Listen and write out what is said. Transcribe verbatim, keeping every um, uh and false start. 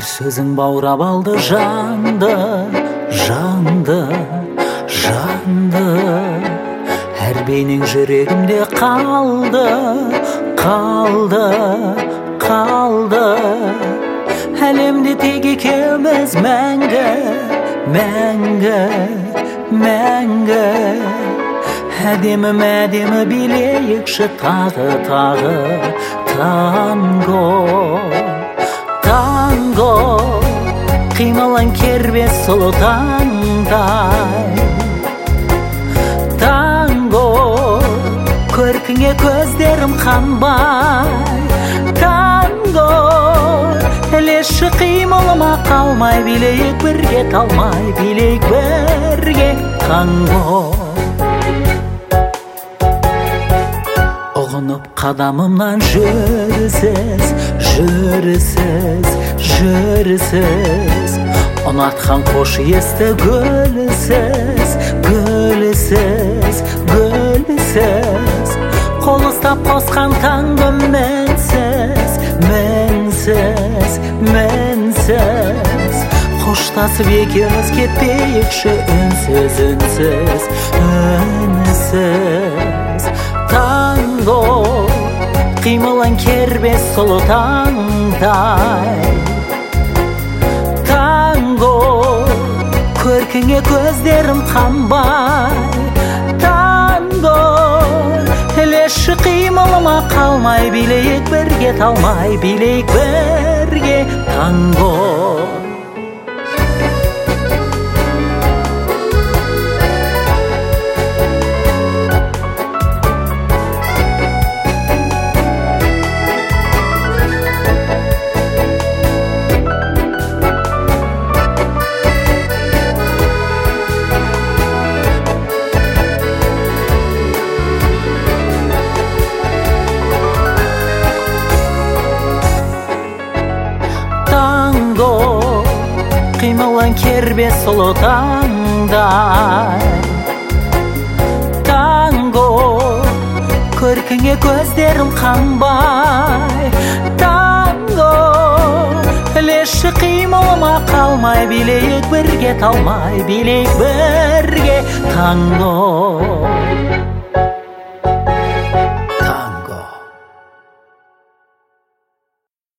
сөзің баурап алды жанды, жанды, жанды. Әр бейнең жүрегімде қалды, қалды, қалды. Әлемде тек екеуміз мәңгі, мәңгі, мәңгі. Әдемі мәдемі билейікші тағы, тағы танго, танго. Қимылын кербес сұлу таңдай, танго. Көркіңе көздерім қанбай, танго. Әлеші қимылыма қалмай, билейік бірге талмай, билейік бірге танго. Ұғынып қадамымнан жүрсіз, жүрсіз, жүрсіз. Ұнатқан қош есті гүлсіз, гүлсіз, гүлсіз. Қол ұстап қосқан таңғы мінсіз, мінсіз, мінсіз. Қоштасып екеуміз кетпейікші үнсіз, үнсіз, үнсіз. Танго, қимылын кербес сұлу таңдай, танго. Көркіңе көздерім қанбай, танго. Әлеші қимылыма қалмай, билейік бірге талмай, билейік бірге танго. Қимылын кербес сұлу таңдай, танго. Көркіңе көздерім қанбай, танго. Әлеші қимылыма қалмай, билейік бірге талмай, билейік бірге танго.